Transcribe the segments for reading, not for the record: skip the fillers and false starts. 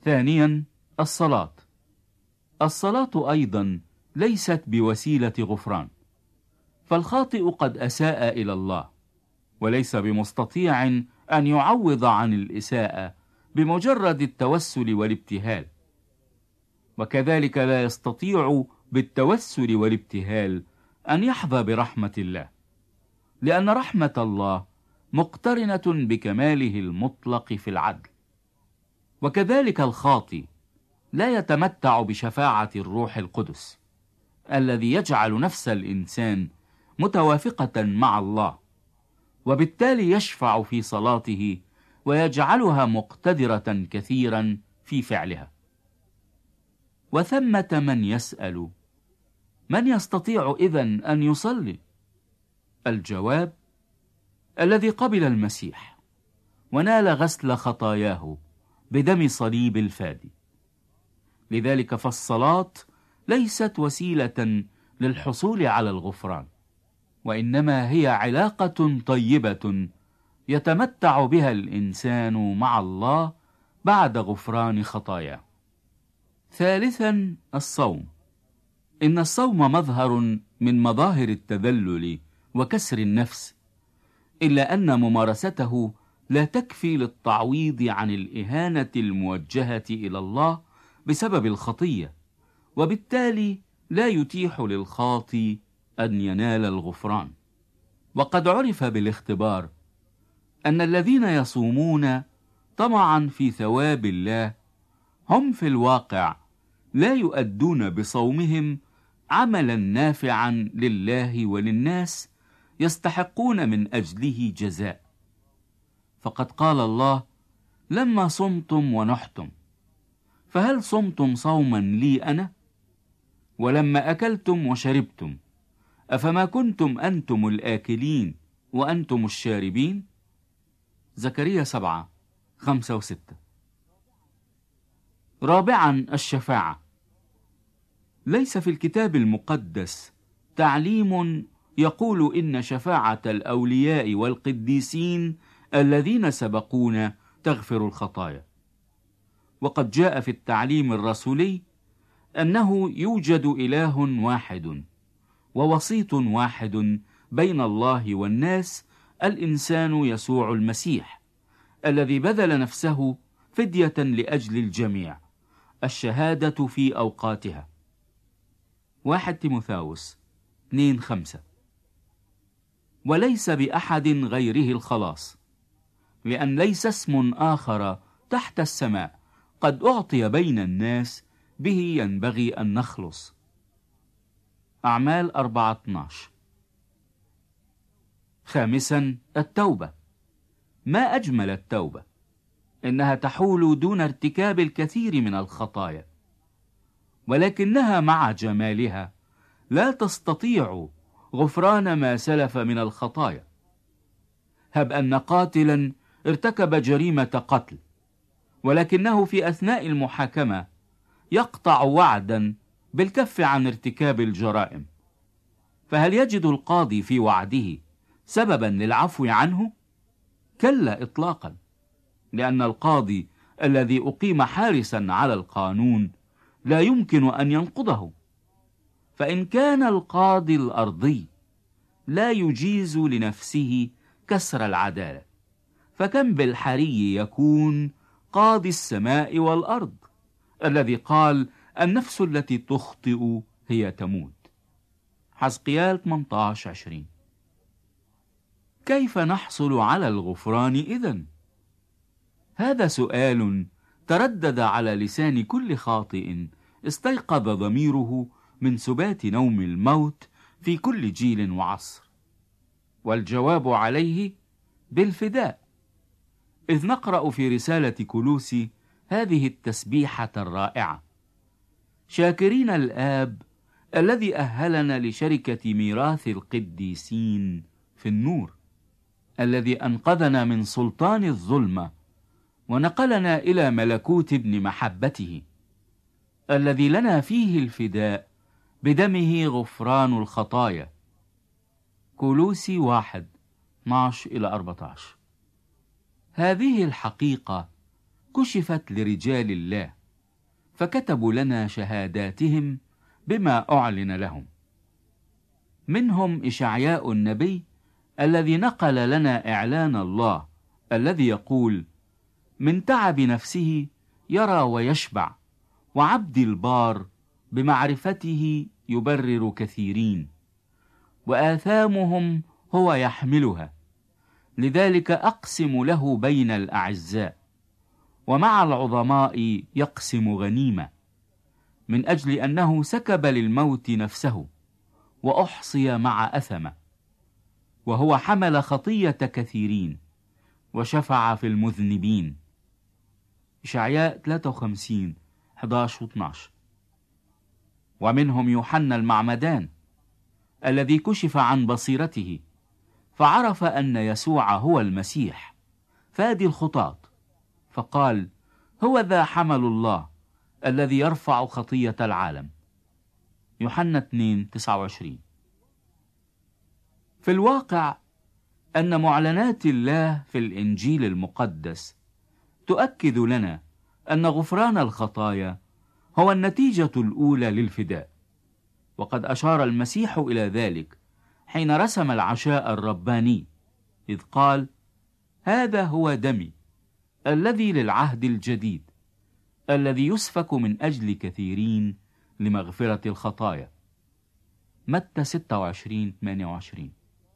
ثانيا، الصلاة أيضا ليست بوسيلة غفران، فالخاطئ قد أساء إلى الله، وليس بمستطيع أن يعوض عن الإساءة بمجرد التوسل والابتهال، وكذلك لا يستطيع بالتوسل والابتهال أن يحظى برحمة الله، لأن رحمة الله مقترنة بكماله المطلق في العدل. وكذلك الخاطئ لا يتمتع بشفاعة الروح القدس الذي يجعل نفس الإنسان متوافقة مع الله، وبالتالي يشفع في صلاته ويجعلها مقتدرة كثيرا في فعلها. وثمة من يسأل: من يستطيع إذن أن يصلي؟ الجواب: الذي قبل المسيح ونال غسل خطاياه بدم صليب الفادي. لذلك فالصلاة ليست وسيلة للحصول على الغفران، وإنما هي علاقة طيبة يتمتع بها الإنسان مع الله بعد غفران خطاياه. ثالثا، الصوم. إن الصوم مظهر من مظاهر التذلل وكسر النفس، إلا أن ممارسته لا تكفي للتعويض عن الإهانة الموجهة إلى الله بسبب الخطية، وبالتالي لا يتيح للخاطئ أن ينال الغفران. وقد عرف بالاختبار أن الذين يصومون طمعا في ثواب الله هم في الواقع لا يؤدون بصومهم عملا نافعا لله وللناس يستحقون من أجله جزاء. فقد قال الله: لما صمتم ونحتم، فهل صمتم صوما لي أنا؟ ولما أكلتم وشربتم، أفما كنتم أنتم الآكلين وأنتم الشاربين؟ زكريا 7:5-6. رابعا، الشفاعة. ليس في الكتاب المقدس تعليم يقول إن شفاعة الأولياء والقديسين الذين سبقونا تغفر الخطايا. وقد جاء في التعليم الرسولي أنه يوجد إله واحد ووسيط واحد بين الله والناس، الإنسان يسوع المسيح، الذي بذل نفسه فدية لأجل الجميع، الشهادة في أوقاتها. 1 تيموثاوس 2:5. وليس بأحد غيره الخلاص، لأن ليس اسم آخر تحت السماء قد أعطي بين الناس به ينبغي أن نخلص. أعمال 4:12. خامسا، التوبة. ما أجمل التوبة، إنها تحول دون ارتكاب الكثير من الخطايا، ولكنها مع جمالها لا تستطيع غفران ما سلف من الخطايا. هب أن قاتلا ارتكب جريمة قتل، ولكنه في أثناء المحاكمة يقطع وعدا بالكف عن ارتكاب الجرائم، فهل يجد القاضي في وعده سببا للعفو عنه؟ كلا إطلاقا، لأن القاضي الذي أقيم حارسا على القانون لا يمكن أن ينقضه. فإن كان القاضي الأرضي لا يجيز لنفسه كسر العدالة، فكم بالحري يكون قاضي السماء والأرض، الذي قال: النفس التي تخطئ هي تموت. حزقيال 18:20. كيف نحصل على الغفران إذن؟ هذا سؤال تردد على لسان كل خاطئ استيقظ ضميره من سبات نوم الموت في كل جيل وعصر، والجواب عليه بالفداء، إذ نقرأ في رسالة كولوسي هذه التسبيحة الرائعة: شاكرين الآب الذي أهلنا لشركة ميراث القديسين في النور، الذي أنقذنا من سلطان الظلمة ونقلنا إلى ملكوت ابن محبته، الذي لنا فيه الفداء بدمه غفران الخطايا. كولوسي 1:12-14. هذه الحقيقة كشفت لرجال الله، فكتبوا لنا شهاداتهم بما أعلن لهم. منهم إشعياء النبي الذي نقل لنا إعلان الله الذي يقول: من تعب نفسه يرى ويشبع، وعبد البار بمعرفته يبرر كثيرين، وآثامهم هو يحملها، لذلك أقسم له بين الأعزاء، ومع العظماء يقسم غنيمة، من أجل أنه سكب للموت نفسه، وأحصي مع أثمة، وهو حمل خطية كثيرين، وشفع في المذنبين. إشعياء 53 11 و 12. ومنهم يوحنا المعمدان الذي كشف عن بصيرته، فعرف أن يسوع هو المسيح فادي الخطاة، فقال: هو ذا حمل الله الذي يرفع خطية العالم. يوحنا 2 29. في الواقع أن معلنات الله في الإنجيل المقدس تؤكد لنا أن غفران الخطايا هو النتيجة الأولى للفداء، وقد أشار المسيح إلى ذلك حين رسم العشاء الرباني، إذ قال: هذا هو دمي الذي للعهد الجديد، الذي يسفك من أجل كثيرين لمغفرة الخطايا. متى 26 28.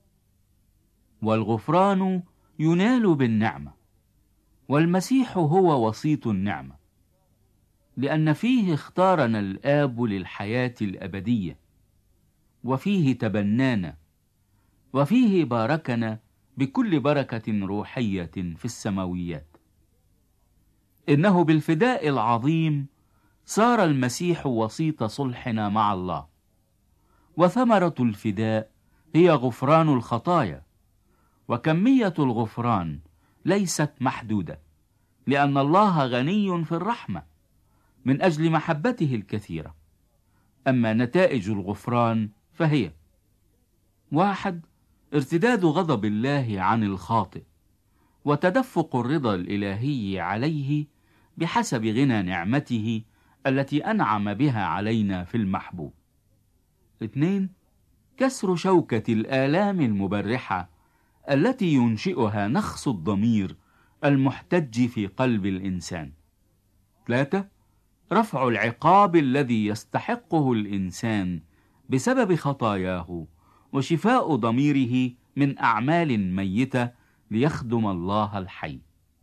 والغفران ينال بالنعمة، والمسيح هو وسيط النعمة، لأن فيه اختارنا الآب للحياة الأبدية، وفيه تبنانا، وفيه باركنا بكل بركة روحية في السماويات. إنه بالفداء العظيم صار المسيح وسيط صلحنا مع الله، وثمرة الفداء هي غفران الخطايا، وكمية الغفران ليست محدودة، لأن الله غني في الرحمة من أجل محبته الكثيرة. أما نتائج الغفران فهي: 1. ارتداد غضب الله عن الخاطئ، وتدفق الرضا الإلهي عليه بحسب غنى نعمته التي أنعم بها علينا في المحبوب. 2. كسر شوكة الآلام المبرحة التي ينشئها نخس الضمير المحتج في قلب الإنسان. 3. رفع العقاب الذي يستحقه الإنسان بسبب خطاياه، وشفاء ضميره من أعمال ميتة ليخدم الله الحي.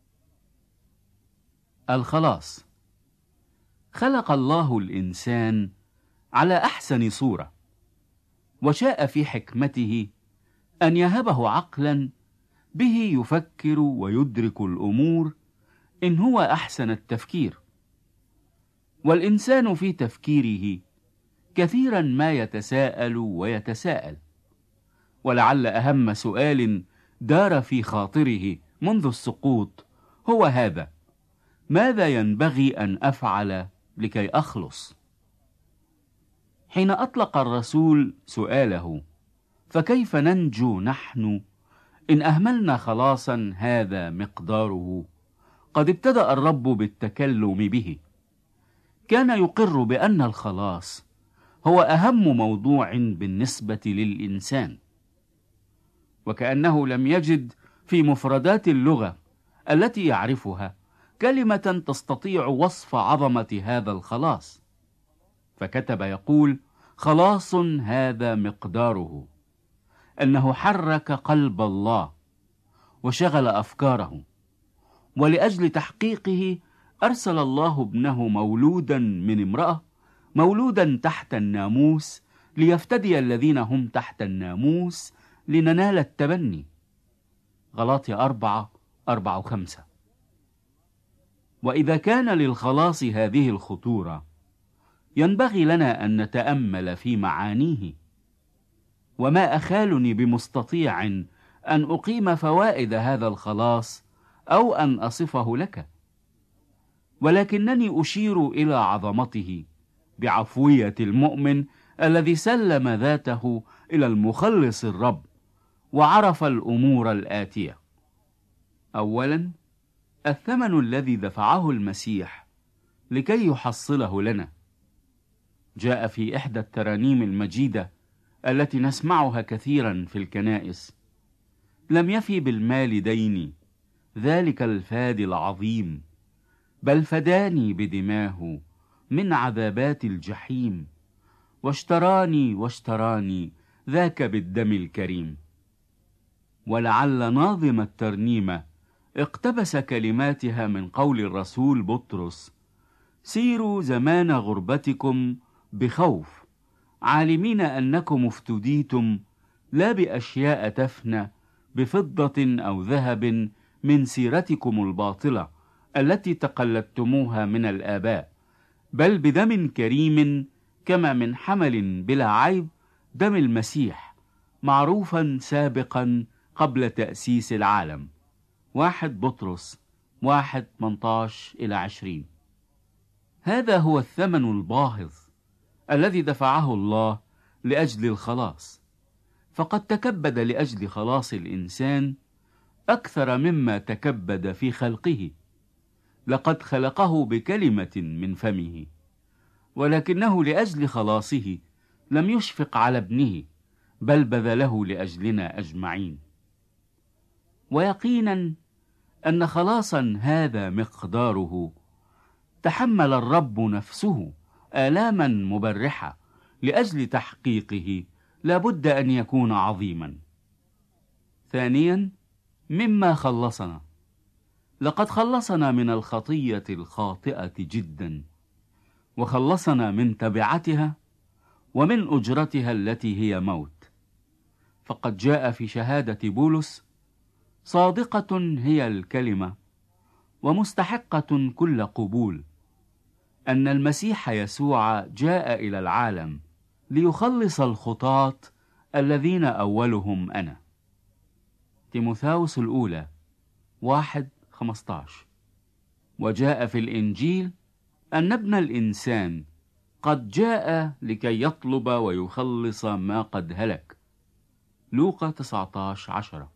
الخلاص. خلق الله الإنسان على أحسن صورة، وشاء في حكمته أن يهبه عقلا به يفكر ويدرك الأمور إن هو أحسن التفكير. والإنسان في تفكيره كثيرا ما يتساءل ويتساءل، ولعل أهم سؤال دار في خاطره منذ السقوط هو هذا: ماذا ينبغي أن أفعل لكي أخلص؟ حين أطلق الرسول سؤاله: فكيف ننجو نحن إن أهملنا خلاصا هذا مقداره؟ قد ابتدأ الرب بالتكلم به. كان يقر بأن الخلاص هو أهم موضوع بالنسبة للإنسان، وكأنه لم يجد في مفردات اللغة التي يعرفها كلمة تستطيع وصف عظمة هذا الخلاص، فكتب يقول: خلاص هذا مقداره، أنه حرك قلب الله وشغل أفكاره، ولأجل تحقيقه أرسل الله ابنه مولودا من امرأة، مولودا تحت الناموس، ليفتدي الذين هم تحت الناموس لننال التبني. غلاطية 4:4-5. وإذا كان للخلاص هذه الخطورة، ينبغي لنا أن نتأمل في معانيه. وما أخالني بمستطيع أن أقيم فوائد هذا الخلاص أو أن أصفه لك، ولكنني أشير إلى عظمته بعفوية المؤمن الذي سلم ذاته إلى المخلص الرب وعرف الأمور الآتية. أولا، الثمن الذي دفعه المسيح لكي يحصله لنا. جاء في إحدى الترانيم المجيدة التي نسمعها كثيرا في الكنائس: لم يفي بالمال ديني ذلك الفادي العظيم، بل فداني بدماه من عذابات الجحيم، واشتراني ذاك بالدم الكريم. ولعل ناظم الترنيمة اقتبس كلماتها من قول الرسول بطرس: سيروا زمان غربتكم بخوف، عالمين أنكم افتديتم لا بأشياء تفنى، بفضة أو ذهب، من سيرتكم الباطلة التي تقلدتموها من الآباء، بل بدم كريم كما من حمل بلا عيب، دم المسيح، معروفا سابقا قبل تأسيس العالم. 1 بطرس 1:18-20. هذا هو الثمن الباهظ الذي دفعه الله لأجل الخلاص، فقد تكبد لأجل خلاص الإنسان أكثر مما تكبد في خلقه. لقد خلقه بكلمة من فمه، ولكنه لأجل خلاصه لم يشفق على ابنه، بل بذله لأجلنا أجمعين. ويقينا أن خلاصا هذا مقداره تحمل الرب نفسه آلاما مبرحة لأجل تحقيقه، لابد أن يكون عظيما. ثانيا، مما خلصنا. لقد خلصنا من الخطية الخاطئة جدا، وخلصنا من تبعتها ومن أجرتها التي هي موت. فقد جاء في شهادة بولس: صادقة هي الكلمة ومستحقة كل قبول، أن المسيح يسوع جاء إلى العالم ليخلص الخطاة الذين أولهم أنا. تيموثاوس الأولى 1:15. وجاء في الإنجيل أن ابن الإنسان قد جاء لكي يطلب ويخلص ما قد هلك. لوقا 19:10.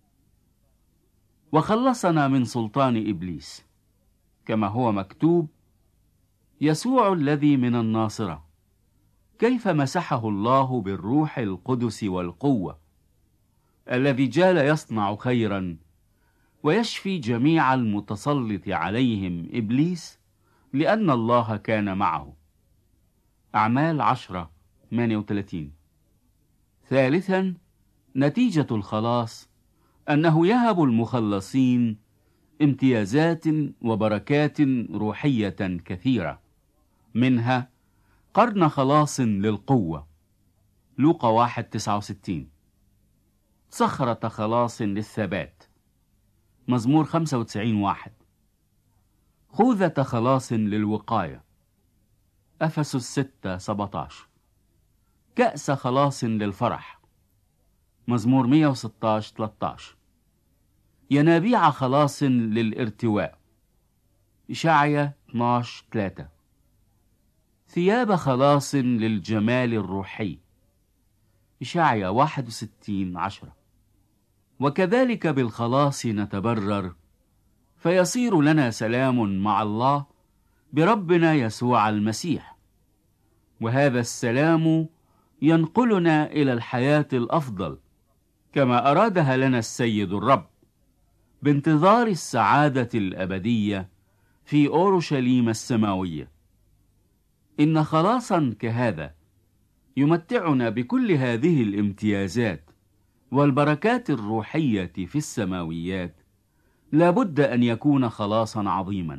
وخلصنا من سلطان إبليس، كما هو مكتوب: يسوع الذي من الناصرة، كيف مسحه الله بالروح القدس والقوة، الذي جال يصنع خيرا ويشفي جميع المتسلط عليهم إبليس، لأن الله كان معه. أعمال 10:38. ثالثا، نتيجة الخلاص أنه يهب المخلصين امتيازات وبركات روحية كثيرة، منها قرن خلاص للقوة. لوقا 1:69. صخرة خلاص للثبات. مزمور 95:1. خوذة خلاص للوقاية. أفسس 6:17. كأس خلاص للفرح. مزمور 116:13. ينابيع خلاص للارتواء. إشعيا 12:3. ثياب خلاص للجمال الروحي. إشعيا 61:10. وكذلك بالخلاص نتبرر، فيصير لنا سلام مع الله بربنا يسوع المسيح، وهذا السلام ينقلنا إلى الحياة الأفضل كما أرادها لنا السيد الرب، بانتظار السعادة الأبدية في أورشليم السماوية. إن خلاصا كهذا يمتعنا بكل هذه الامتيازات والبركات الروحية في السماويات، لابد أن يكون خلاصا عظيما.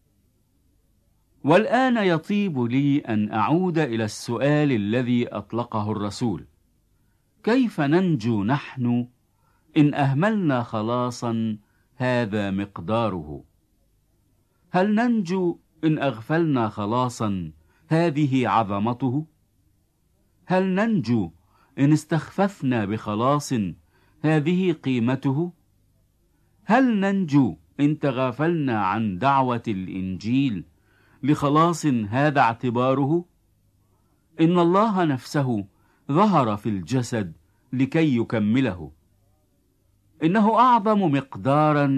والآن يطيب لي أن أعود إلى السؤال الذي أطلقه الرسول: كيف ننجو نحن إن أهملنا خلاصا هذا مقداره؟ هل ننجو إن أغفلنا خلاصا هذه عظمته؟ هل ننجو إن استخففنا بخلاص هذه قيمته؟ هل ننجو إن تغافلنا عن دعوة الإنجيل لخلاص هذا اعتباره؟ إن الله نفسه ظهر في الجسد لكي يكمله. إنه أعظم مقدارا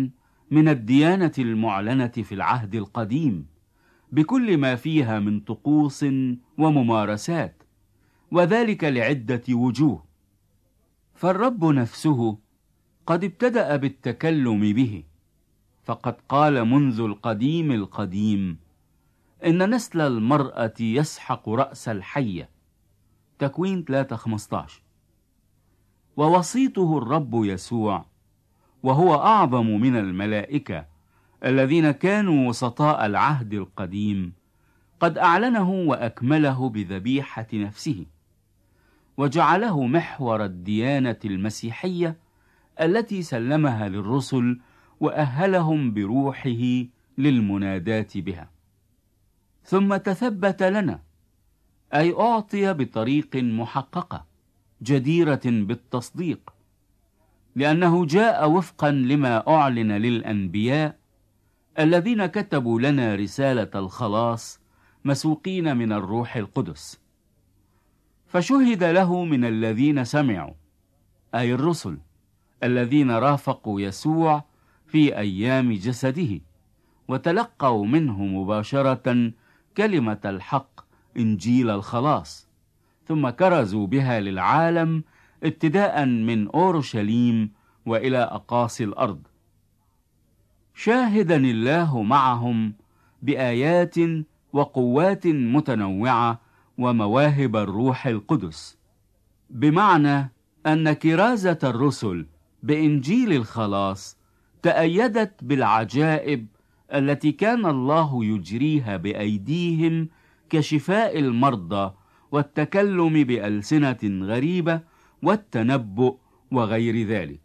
من الديانة المعلنة في العهد القديم بكل ما فيها من طقوس وممارسات، وذلك لعدة وجوه. فالرب نفسه قد ابتدأ بالتكلم به، فقد قال منذ القديم القديم إن نسل المرأة يسحق رأس الحية، تكوين 3:15. ووسيطه الرب يسوع، وهو أعظم من الملائكة الذين كانوا وسطاء العهد القديم، قد أعلنه وأكمله بذبيحة نفسه، وجعله محور الديانة المسيحية التي سلمها للرسل وأهلهم بروحه للمناداة بها. ثم تثبت لنا، أي أعطي بطريق محققة جديرة بالتصديق، لأنه جاء وفقا لما أعلن للأنبياء الذين كتبوا لنا رسالة الخلاص مسوقين من الروح القدس. فشهد له من الذين سمعوا، أي الرسل الذين رافقوا يسوع في أيام جسده، وتلقوا منه مباشرة كلمة الحق إنجيل الخلاص، ثم كرزوا بها للعالم ابتداء من أورشليم وإلى أقاصي الأرض، شاهدا الله معهم بآيات وقوات متنوعة ومواهب الروح القدس، بمعنى أن كرازة الرسل بإنجيل الخلاص تأيدت بالعجائب التي كان الله يجريها بأيديهم، كشفاء المرضى والتكلم بألسنة غريبة والتنبؤ وغير ذلك.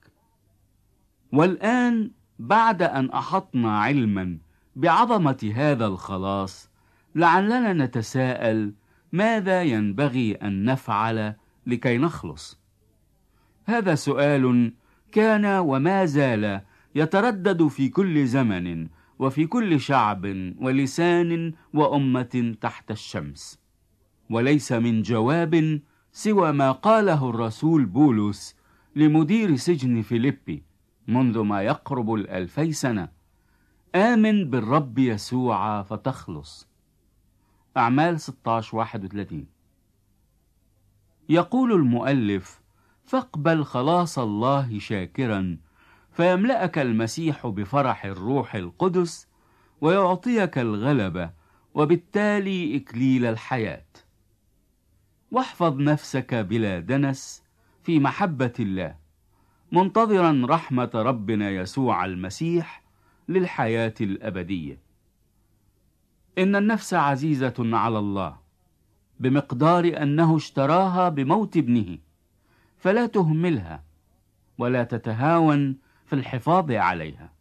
والآن بعد أن أحطنا علما بعظمة هذا الخلاص، لعلنا نتساءل ماذا ينبغي أن نفعل لكي نخلص؟ هذا سؤال كان وما زال يتردد في كل زمن وفي كل شعب ولسان وأمة تحت الشمس، وليس من جواب سوى ما قاله الرسول بولس لمدير سجن فيليبي منذ ما يقرب 2000 سنة: آمن بالرب يسوع فتخلص. أعمال 16:31. يقول المؤلف: فاقبل خلاص الله شاكرا، فيملأك المسيح بفرح الروح القدس ويعطيك الغلبة وبالتالي إكليل الحياة. واحفظ نفسك بلا دنس في محبة الله، منتظرا رحمة ربنا يسوع المسيح للحياة الأبدية. إن النفس عزيزة على الله بمقدار أنه اشتراها بموت ابنه، فلا تهملها ولا تتهاون في الحفاظ عليها.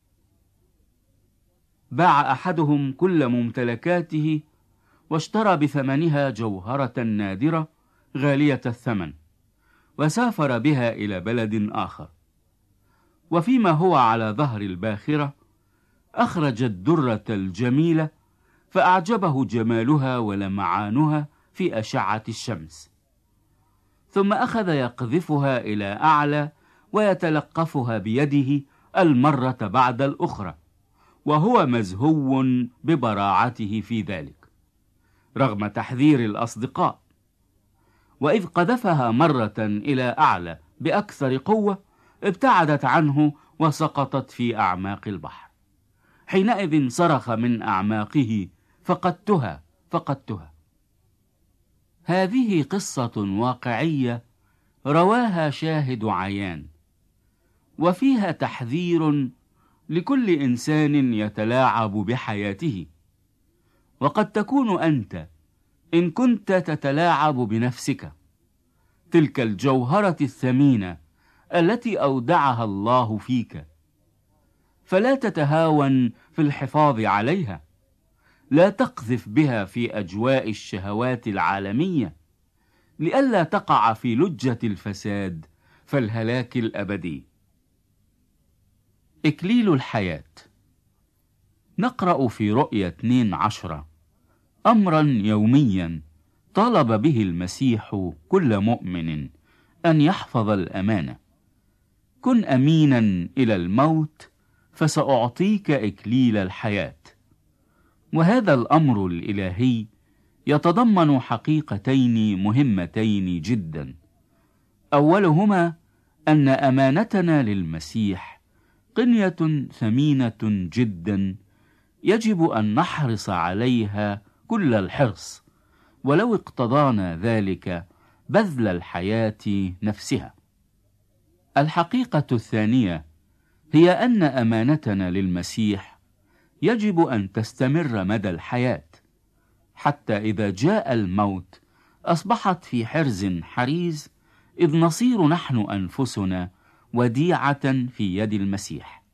باع أحدهم كل ممتلكاته واشترى بثمنها جوهرة نادرة غالية الثمن، وسافر بها إلى بلد آخر، وفيما هو على ظهر الباخرة أخرج الدرة الجميلة، فأعجبه جمالها ولمعانها في أشعة الشمس، ثم أخذ يقذفها إلى أعلى ويتلقفها بيده المرة بعد الأخرى، وهو مزهو ببراعته في ذلك رغم تحذير الأصدقاء. وإذ قذفها مرة إلى أعلى بأكثر قوة، ابتعدت عنه وسقطت في أعماق البحر. حينئذ صرخ من أعماقه: فقدتها فقدتها. هذه قصة واقعية رواها شاهد عيان، وفيها تحذير لكل إنسان يتلاعب بحياته. وقد تكون أنت إن كنت تتلاعب بنفسك، تلك الجوهرة الثمينة التي أودعها الله فيك، فلا تتهاون في الحفاظ عليها. لا تقذف بها في أجواء الشهوات العالمية، لئلا تقع في لجة الفساد فالهلاك الأبدي. إكليل الحياة. نقرأ في رؤيا 12 أمرا يوميا طالب به المسيح كل مؤمن أن يحفظ الأمانة. كن أمينا إلى الموت، فسأعطيك إكليل الحياة. وهذا الأمر الإلهي يتضمن حقيقتين مهمتين جدا. أولهما أن أمانتنا للمسيح قنية ثمينة جدا يجب أن نحرص عليها كل الحرص، ولو اقتضانا ذلك بذل الحياة نفسها. الحقيقة الثانية هي أن أمانتنا للمسيح يجب أن تستمر مدى الحياة، حتى إذا جاء الموت أصبحت في حرز حريز، إذ نصير نحن أنفسنا وديعة في يد المسيح.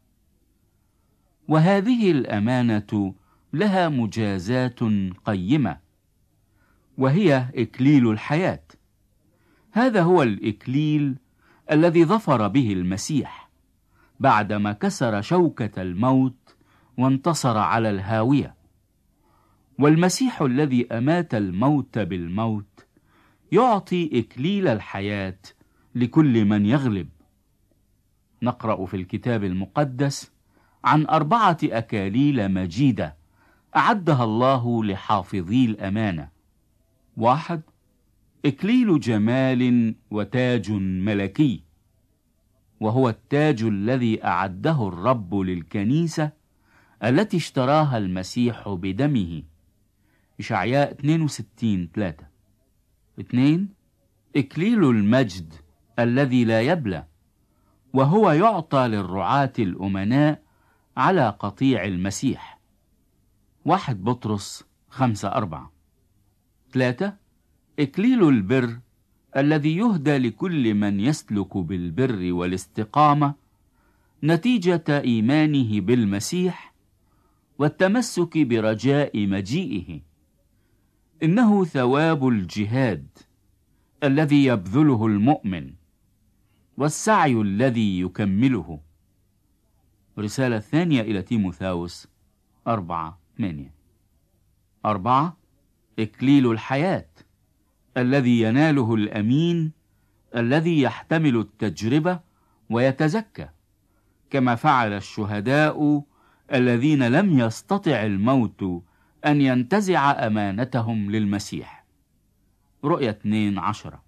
وهذه الأمانة لها مجازات قيمة، وهي إكليل الحياة. هذا هو الإكليل الذي ظفر به المسيح بعدما كسر شوكة الموت وانتصر على الهاوية. والمسيح الذي أمات الموت بالموت يعطي إكليل الحياة لكل من يغلب. نقرأ في الكتاب المقدس عن 4 أكاليل مجيدة أعدها الله لحافظي الأمانة. 1. إكليل جمال وتاج ملكي، وهو التاج الذي أعده الرب للكنيسة التي اشتراها المسيح بدمه. إشعياء 62:3. 2. إكليل المجد الذي لا يبلى، وهو يعطى للرعاة الأمناء على قطيع المسيح. 1 بطرس 5:4. 3. إكليل البر الذي يهدى لكل من يسلك بالبر والاستقامة نتيجة إيمانه بالمسيح والتمسك برجاء مجيئه. إنه ثواب الجهاد الذي يبذله المؤمن والسعي الذي يكمله. رسالة الثانية إلى تيموثاوس 4:8. 4. إكليل الحياة الذي يناله الأمين الذي يحتمل التجربة ويتزكى، كما فعل الشهداء الذين لم يستطع الموت أن ينتزع أمانتهم للمسيح. رؤية 2:10.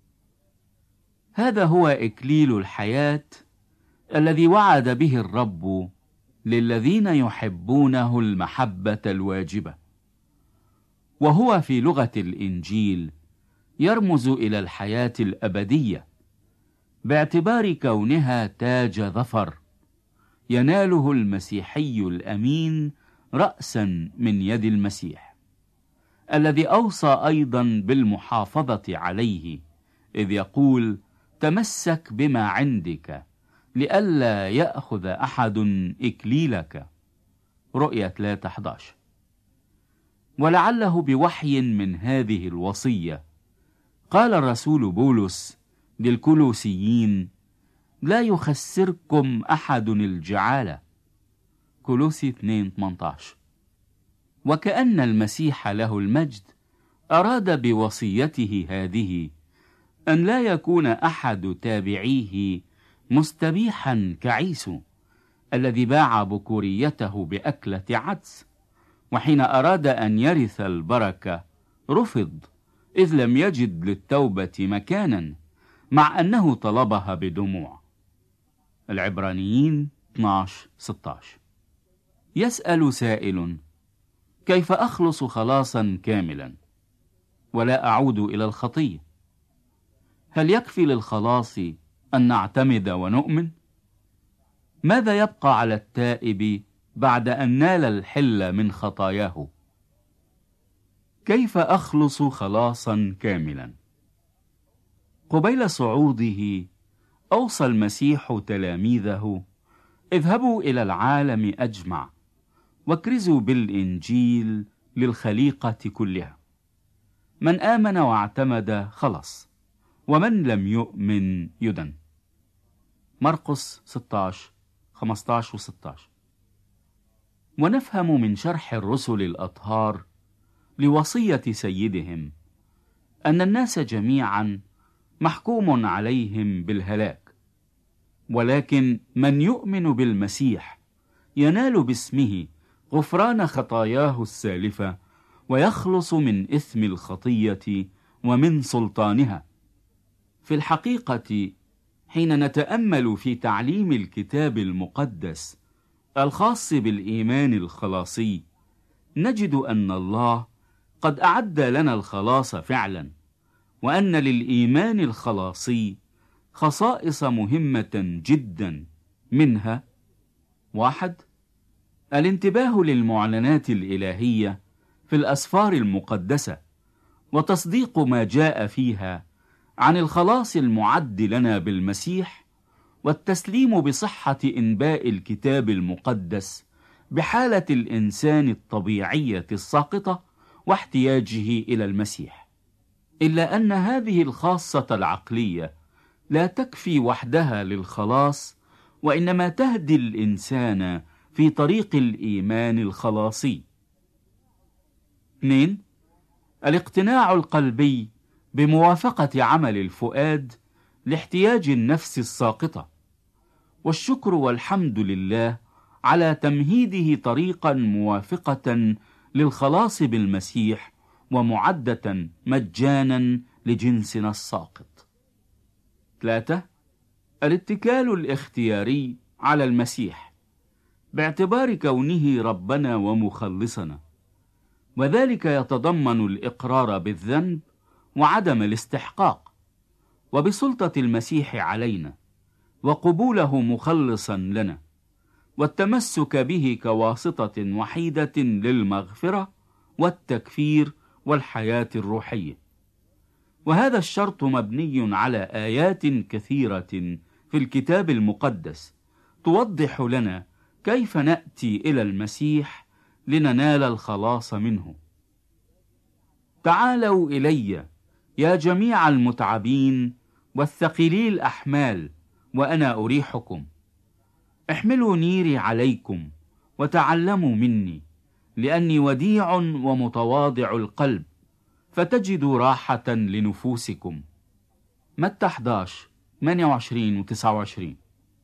هذا هو إكليل الحياة الذي وعد به الرب للذين يحبونه المحبة الواجبة، وهو في لغة الإنجيل يرمز إلى الحياة الأبدية، باعتبار كونها تاج ظفر يناله المسيحي الأمين رأسا من يد المسيح، الذي أوصى أيضا بالمحافظة عليه، إذ يقول: تمسك بما عندك لئلا يأخذ أحد إكليلك. رؤية 3:11. ولعله بوحي من هذه الوصية قال الرسول بولس للكولوسيين: لا يخسركم أحد الجعالة. كولوسي 2:18. وكأن المسيح له المجد أراد بوصيته هذه أن لا يكون أحد تابعيه مستبيحا كعيسو الذي باع بكوريته بأكلة عدس، وحين أراد أن يرث البركة رفض، إذ لم يجد للتوبة مكانا، مع أنه طلبها بدموع. العبرانيين 12:16. يسأل سائل: كيف أخلص خلاصا كاملا ولا أعود إلى الخطية؟ هل يكفي للخلاص أن نعتمد ونؤمن؟ ماذا يبقى على التائب بعد أن نال الحل من خطاياه؟ كيف أخلص خلاصا كاملا؟ قبيل صعوده أوصى المسيح تلاميذه: اذهبوا إلى العالم أجمع واكرزوا بالإنجيل للخليقة كلها. من آمن واعتمد خلص، ومن لم يؤمن يدن. مرقس 16:15-16. ونفهم من شرح الرسل الأطهار لوصية سيدهم أن الناس جميعا محكوم عليهم بالهلاك، ولكن من يؤمن بالمسيح ينال باسمه غفران خطاياه السالفة، ويخلص من إثم الخطية ومن سلطانها. في الحقيقة، حين نتأمل في تعليم الكتاب المقدس الخاص بالإيمان الخلاصي، نجد أن الله قد أعد لنا الخلاص فعلا، وأن للإيمان الخلاصي خصائص مهمة جدا. منها: 1. الانتباه للمعلنات الإلهية في الأسفار المقدسة، وتصديق ما جاء فيها عن الخلاص المعد لنا بالمسيح، والتسليم بصحة إنباء الكتاب المقدس بحالة الإنسان الطبيعية الساقطة واحتياجه إلى المسيح. إلا أن هذه الخاصة العقلية لا تكفي وحدها للخلاص، وإنما تهدي الإنسان في طريق الإيمان الخلاصي. 2. الاقتناع القلبي بموافقة عمل الفؤاد لاحتياج النفس الساقطة، والشكر والحمد لله على تمهيده طريقا موافقة للخلاص بالمسيح ومعدة مجانا لجنسنا الساقط. 3. الاتكال الاختياري على المسيح باعتبار كونه ربنا ومخلصنا، وذلك يتضمن الإقرار بالذنب وعدم الاستحقاق، وبسلطة المسيح علينا، وقبوله مخلصا لنا، والتمسك به كواسطة وحيدة للمغفرة والتكفير والحياة الروحية. وهذا الشرط مبني على آيات كثيرة في الكتاب المقدس توضح لنا كيف نأتي إلى المسيح لننال الخلاص منه. تعالوا إلي يا جميع المتعبين والثقيلي الأحمال، وأنا أريحكم. احملوا نيري عليكم وتعلموا مني، لأني وديع ومتواضع القلب، فتجدوا راحة لنفوسكم. متى 11:28-29.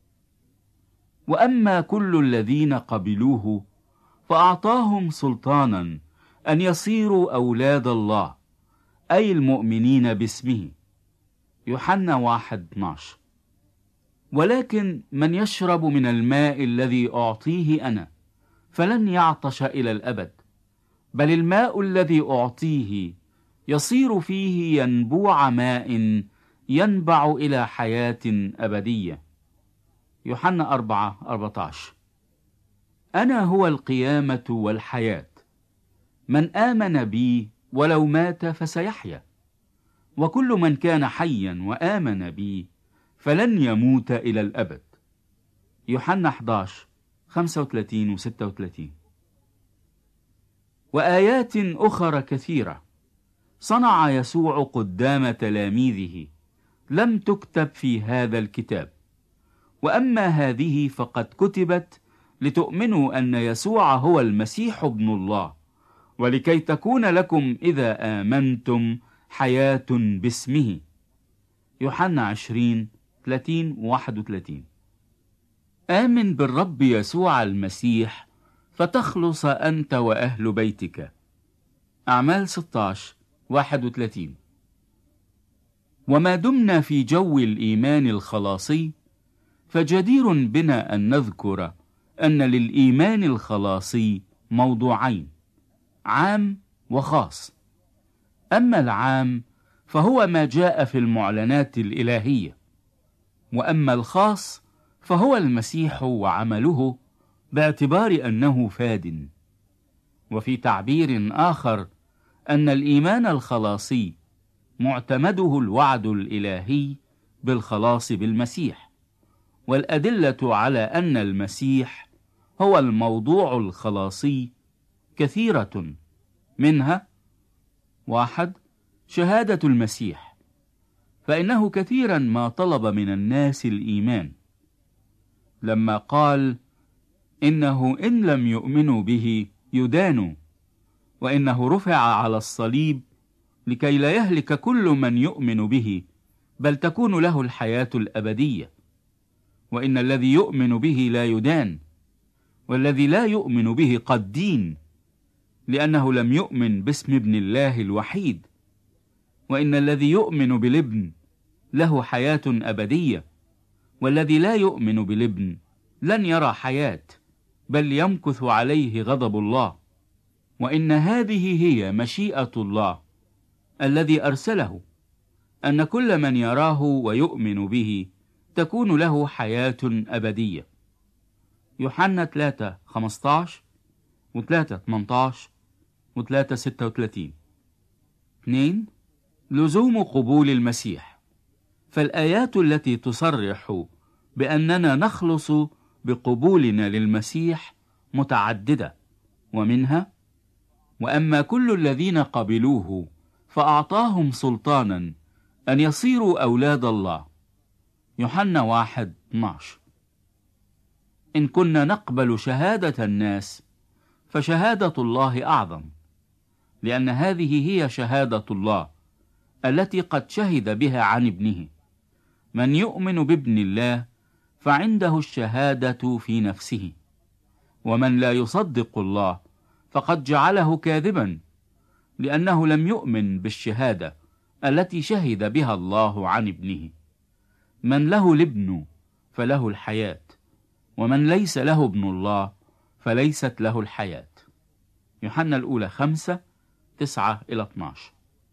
وأما كل الذين قبلوه فأعطاهم سلطانا أن يصيروا أولاد الله، أي المؤمنين باسمه. يوحنا 1:12. ولكن من يشرب من الماء الذي أعطيه أنا فلن يعطش إلى الأبد، بل الماء الذي أعطيه يصير فيه ينبوع ماء ينبع إلى حياة أبدية. يوحنا 4:14. أنا هو القيامة والحياة، من آمن بي ولو مات فسيحيا، وكل من كان حيا وآمن بي فلن يموت إلى الأبد. يوحنا 11:35-36. وآيات أخرى كثيرة صنع يسوع قدام تلاميذه لم تكتب في هذا الكتاب، وأما هذه فقد كتبت لتؤمنوا أن يسوع هو المسيح ابن الله، ولكي تكون لكم إذا آمنتم حياة باسمه. يوحنا 20:30-31. آمن بالرب يسوع المسيح فتخلص أنت وأهل بيتك. أعمال 16:31. وما دمنا في جو الإيمان الخلاصي، فجدير بنا أن نذكر أن للإيمان الخلاصي موضوعين: عام وخاص. أما العام فهو ما جاء في المعلنات الإلهية، وأما الخاص فهو المسيح وعمله باعتبار أنه فاد. وفي تعبير آخر أن الإيمان الخلاصي معتمده الوعد الإلهي بالخلاص بالمسيح، والأدلة على أن المسيح هو الموضوع الخلاصي كثيرة. منها: 1. شهادة المسيح، فإنه كثيرا ما طلب من الناس الإيمان، لما قال: إنه إن لم يؤمنوا به يدانوا، وإنه رفع على الصليب لكي لا يهلك كل من يؤمن به، بل تكون له الحياة الأبدية، وإن الذي يؤمن به لا يدان، والذي لا يؤمن به قد دين، لأنه لم يؤمن باسم ابن الله الوحيد. وإن الذي يؤمن بالابن له حياة أبدية، والذي لا يؤمن بالابن لن يرى حياة، بل يمكث عليه غضب الله. وإن هذه هي مشيئة الله الذي أرسله، أن كل من يراه ويؤمن به تكون له حياة أبدية. يوحنا 3:15 و3:18 و3:36. 2. لزوم قبول المسيح. فالآيات التي تصرح بأننا نخلص بقبولنا للمسيح متعددة، ومنها: وأما كل الذين قبلوه فأعطاهم سلطانا أن يصيروا أولاد الله. يوحنا 1:12. إن كنا نقبل شهادة الناس فشهادة الله أعظم، لأن هذه هي شهادة الله التي قد شهد بها عن ابنه. من يؤمن بابن الله فعنده الشهادة في نفسه، ومن لا يصدق الله فقد جعله كاذبا، لأنه لم يؤمن بالشهادة التي شهد بها الله عن ابنه. من له الابن فله الحياة، ومن ليس له ابن الله فليست له الحياة. يوحنا الأولى 5:9-12.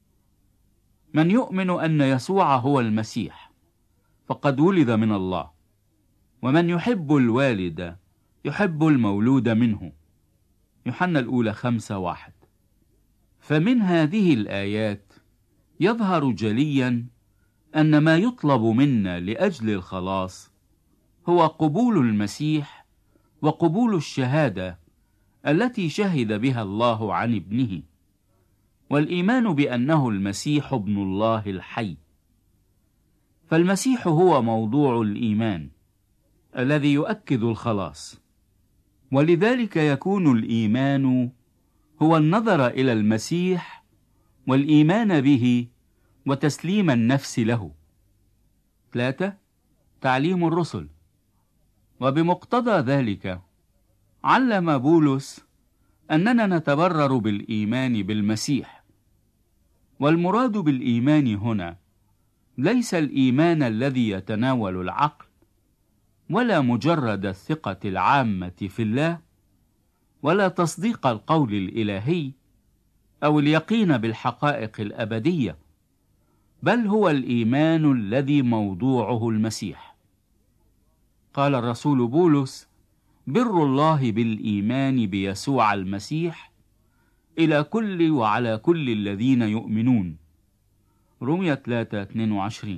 من يؤمن أن يسوع هو المسيح فقد ولد من الله، ومن يحب الوالد يحب المولود منه. يوحنا الأولى 5:1. فمن هذه الآيات يظهر جليا أن ما يطلب منا لأجل الخلاص هو قبول المسيح وقبول الشهادة التي شهد بها الله عن ابنه، والإيمان بأنه المسيح ابن الله الحي. فالمسيح هو موضوع الإيمان الذي يؤكد الخلاص، ولذلك يكون الإيمان هو النظر إلى المسيح والإيمان به وتسليم النفس له. 3. تعليم الرسل. وبمقتضى ذلك علم بولس أننا نتبرر بالإيمان بالمسيح. والمراد بالإيمان هنا ليس الإيمان الذي يتناول العقل، ولا مجرد الثقة العامة في الله، ولا تصديق القول الإلهي أو اليقين بالحقائق الأبدية، بل هو الإيمان الذي موضوعه المسيح. قال الرسول بولس: بر الله بالإيمان بيسوع المسيح إلى كل وعلى كل الذين يؤمنون. رومية 3:22.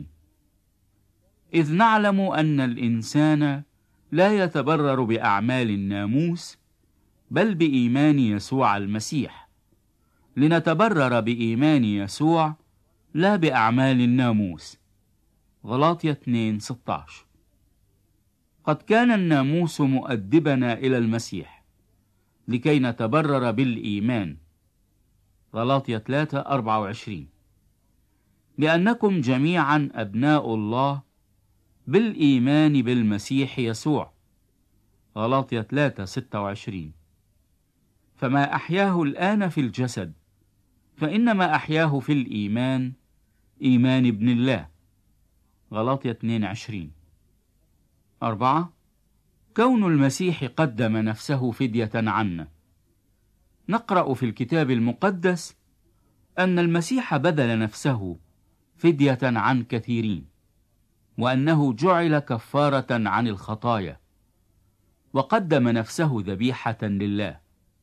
إذ نعلم أن الإنسان لا يتبرر بأعمال الناموس، بل بإيمان يسوع المسيح، لنتبرر بإيمان يسوع لا بأعمال الناموس. غلاطية 2:16. قد كان الناموس مؤدبنا إلى المسيح لكي نتبرر بالإيمان. غلاطية 3:24. لأنكم جميعا أبناء الله بالإيمان بالمسيح يسوع. غلاطية 3:26. فما أحياه الآن في الجسد فإنما أحياه في الإيمان، إيمان ابن الله. غلاطية 2:20. 4. كون المسيح قدم نفسه فدية عنا. نقرأ في الكتاب المقدس أن المسيح بذل نفسه فدية عن كثيرين، وأنه جعل كفارة عن الخطايا، وقدم نفسه ذبيحة لله.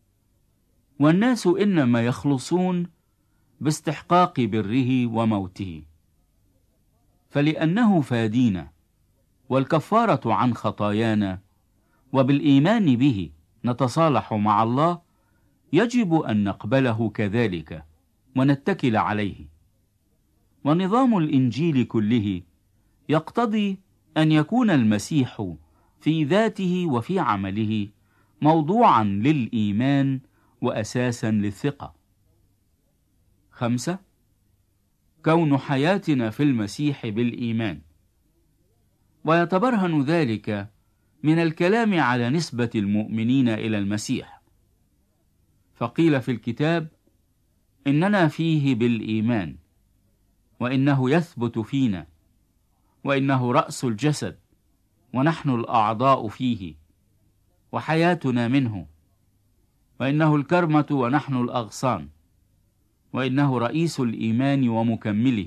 والناس إنما يخلصون باستحقاق بره وموته، فلأنه فادينا والكفارة عن خطايانا، وبالإيمان به نتصالح مع الله، يجب أن نقبله كذلك ونتكل عليه. ونظام الإنجيل كله يقتضي أن يكون المسيح في ذاته وفي عمله موضوعا للإيمان وأساسا للثقة. 5. كون حياتنا في المسيح بالإيمان. ويتبرهن ذلك من الكلام على نسبة المؤمنين إلى المسيح، فقيل في الكتاب: إننا فيه بالإيمان، وإنه يثبت فينا، وإنه رأس الجسد، ونحن الأعضاء فيه، وحياتنا منه، وإنه الكرمة ونحن الأغصان، وإنه رئيس الإيمان ومكمله.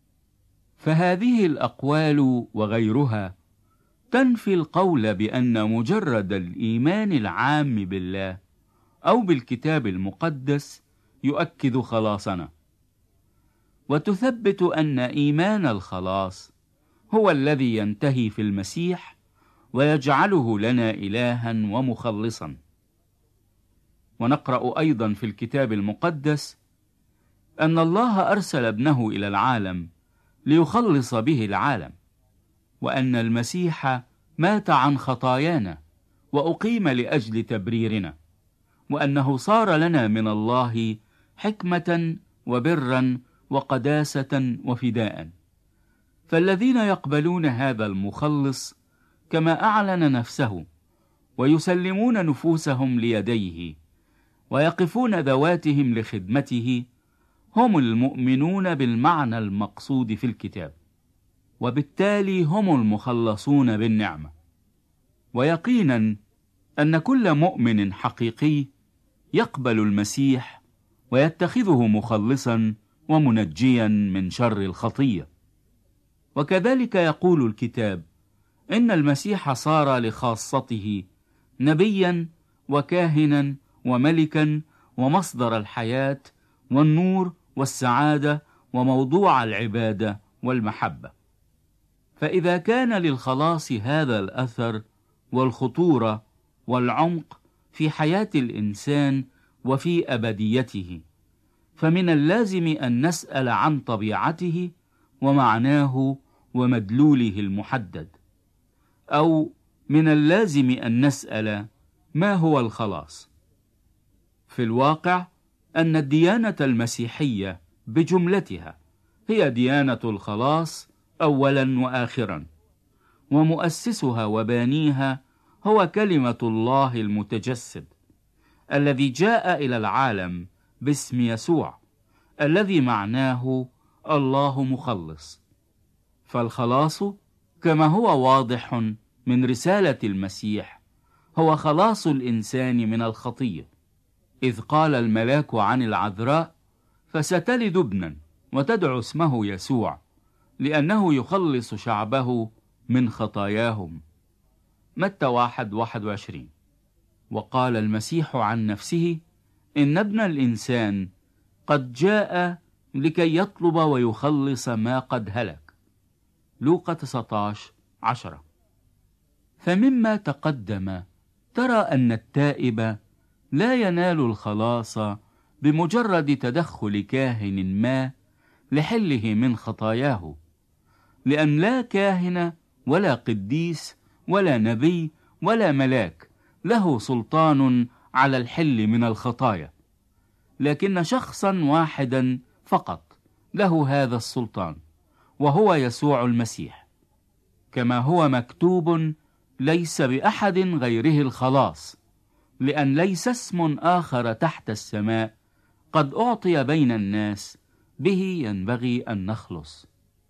فهذه الأقوال وغيرها تنفي القول بأن مجرد الإيمان العام بالله أو بالكتاب المقدس يؤكد خلاصنا، وتثبت أن إيمان الخلاص هو الذي ينتهي في المسيح ويجعله لنا إلها ومخلصا. ونقرأ أيضا في الكتاب المقدس أن الله أرسل ابنه إلى العالم ليخلص به العالم، وأن المسيح مات عن خطايانا وأقيم لأجل تبريرنا، وأنه صار لنا من الله حكمة وبرا وقداسة وفداء. فالذين يقبلون هذا المخلص كما أعلن نفسه ويسلمون نفوسهم ليديه ويقفون ذواتهم لخدمته هم المؤمنون بالمعنى المقصود في الكتاب، وبالتالي هم المخلصون بالنعمة. ويقينا أن كل مؤمن حقيقي يقبل المسيح ويتخذه مخلصا ومنجيا من شر الخطية. وكذلك يقول الكتاب إن المسيح صار لخاصته نبيا وكاهنا وملكا ومصدر الحياة والنور والسعادة وموضوع العبادة والمحبة. فإذا كان للخلاص هذا الأثر والخطورة والعمق في حياة الإنسان وفي أبديته، فمن اللازم أن نسأل عن طبيعته ومعناه ومدلوله المحدد، أو من اللازم أن نسأل ما هو الخلاص. في الواقع أن الديانة المسيحية بجملتها هي ديانة الخلاص أولا وآخرا، ومؤسسها وبانيها هو كلمة الله المتجسد الذي جاء إلى العالم باسم يسوع، الذي معناه الله مخلص. فالخلاص كما هو واضح من رسالة المسيح هو خلاص الإنسان من الخطية، إذ قال الملاك عن العذراء: فستلد ابنا وتدعو اسمه يسوع، لأنه يخلص شعبه من خطاياهم. متى 1:21. وقال المسيح عن نفسه: إن ابن الإنسان قد جاء لكي يطلب ويخلص ما قد هلك. لوقا 19:10. فمما تقدم ترى أن التائب لا ينال الخلاص بمجرد تدخل كاهن ما لحله من خطاياه، لأن لا كاهن ولا قديس ولا نبي ولا ملاك له سلطان على الحل من الخطايا، لكن شخصا واحدا فقط له هذا السلطان، وهو يسوع المسيح. كما هو مكتوب: ليس بأحد غيره الخلاص، لأن ليس اسم آخر تحت السماء قد أعطي بين الناس به ينبغي أن نخلص.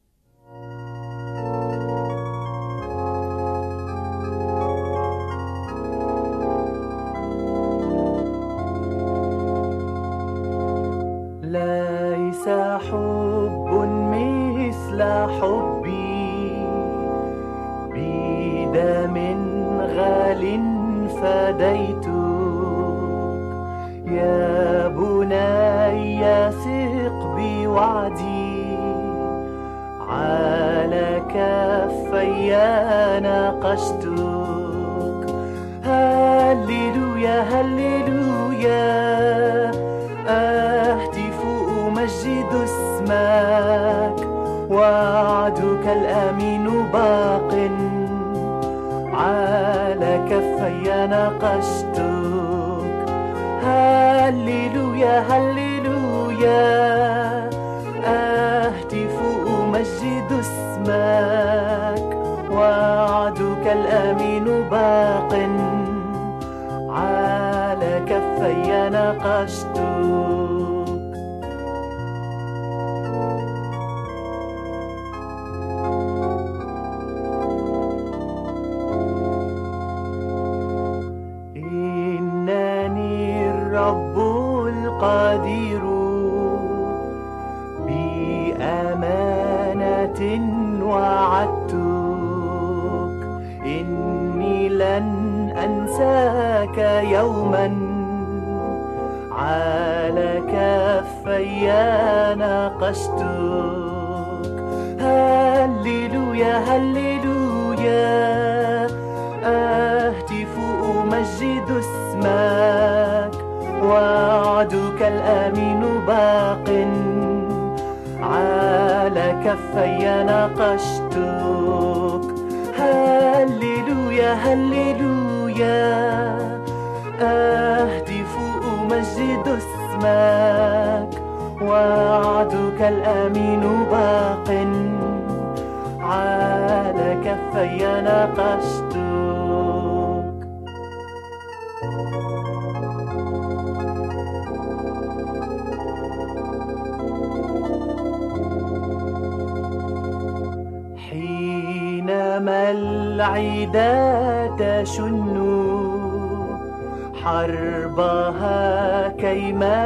ليس حب مثل حبي، بدم غال فديتك. يا بني ثق بوعدي، على كفي ناقشتك. هللويا هللويا، أهتف أمجد اسمك. وعدك الأمين باق، على كفي ناقشتك. هللويا هللويا، أهتف أمجد اسمك. وعدك الأمين باق، مرة وعدتك إني لن أنساك يوما، على كفي ناقشتك. هللويا هللويا، أهتف أمجد اسمك، وعدك الآمن باق، على كفي ناقشتك. هللويا هللويا، أهتف أمجد اسمك، وعدك الآمن باق، على كفي ناقشتك. حينما العدا تشن حربها كيما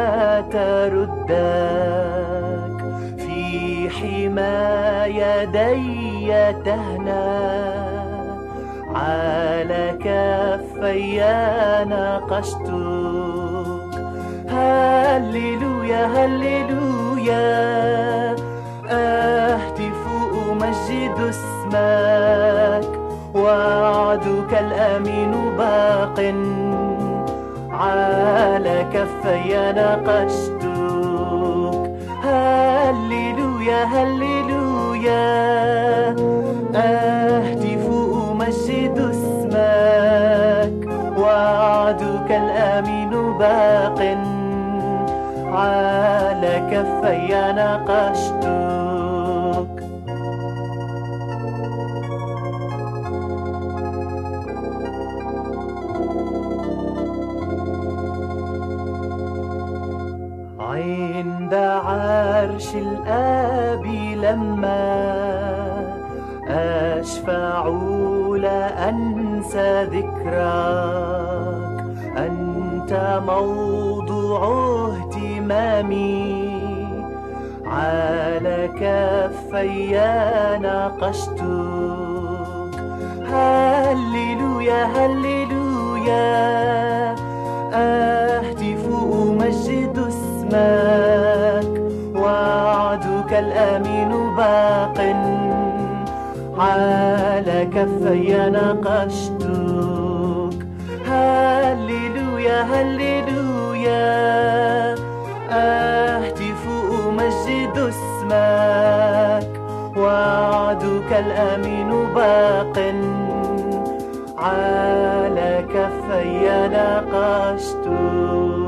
تردك، في حمى يدي تهنى، على كفي ناقشتك. هللويا هللويا، أهتف أمجد اسمك، وعدك الآمن باق، على كفي ناقشتك. هللويا هللويا، أهتف أمجد اسمك، وعدك الآمن باق، على كفي ناقشتك. عند عرش الآب لما أشفع لا أنسى ذكرك، أنت موضوع اهتمامي، على كفي ناقشتك. هللويا هللويا، أهتف أمجد اسمك، وعدك الآمن باق، على كفي ناقشتك. هللويا هللويا، أهتف أمجد اسمك، وعدك الآمن باق، على كفي ناقشتك.